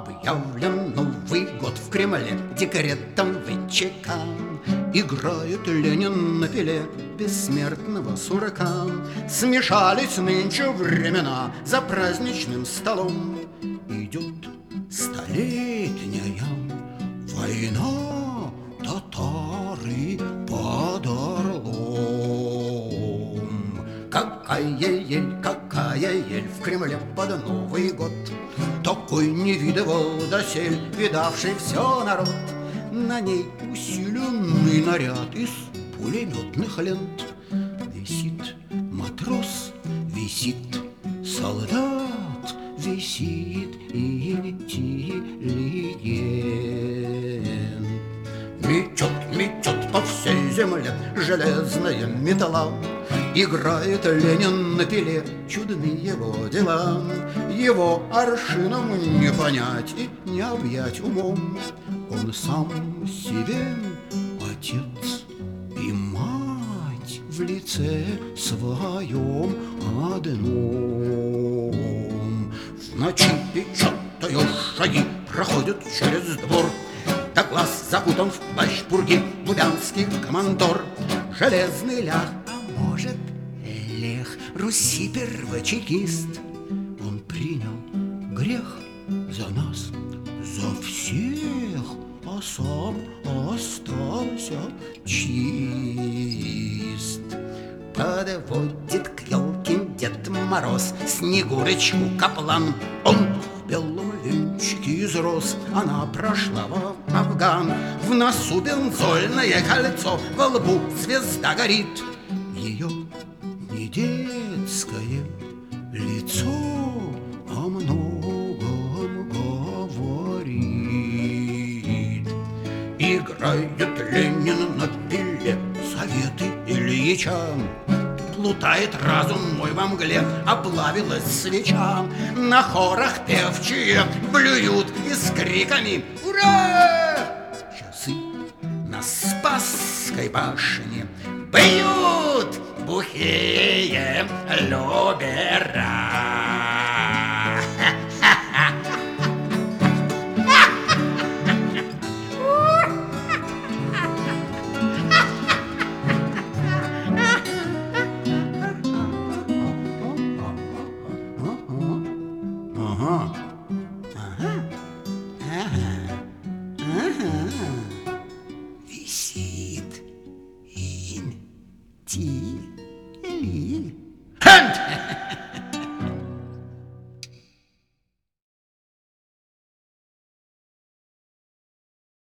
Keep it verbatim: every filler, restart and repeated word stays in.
Объявлен Новый год в Кремле декретом ВЧК. Играет Ленин на пиле бессмертного сурка. Смешались нынче времена за праздничным столом. Идет столетняя война, татары под Орлом. Какая ель, какая ель в Кремле под Новый год. Такой не видывал досель видавший все народ. На ней усиленный наряд из пулеметных лент. Висит матрос, висит солдат, висит интеллигент. Метет, метет по всей земле железная металла. Играет Ленин на пиле чудны его дела. Его аршином не понять и не объять умом. Он сам себе отец и мать в лице своем одном. В ночи печатая шаги проходят через двор. Да глаз закутан в плащ пурги лубянский командор. Железный лях, а может, Лех, Руси первочекист. Он принял грех за нас, за всех, а сам остался чист. Подводит к елке Дед Мороз Снегурочку Каплан. Он в белом венчике из роз, она прошла в Афган. В носу бензольное кольцо, во лбу звезда горит. Ее не детское лицо о многом говорит. Играет Ленин на пиле советы Ильича. Плутает разум мой во мгле, оплавилась свеча. На хорах певчие блюют и с криками «Ура!» Часы на Спасской башне бьют бухие лобера. Ага, ага, ага, ага. Висит интеллигент.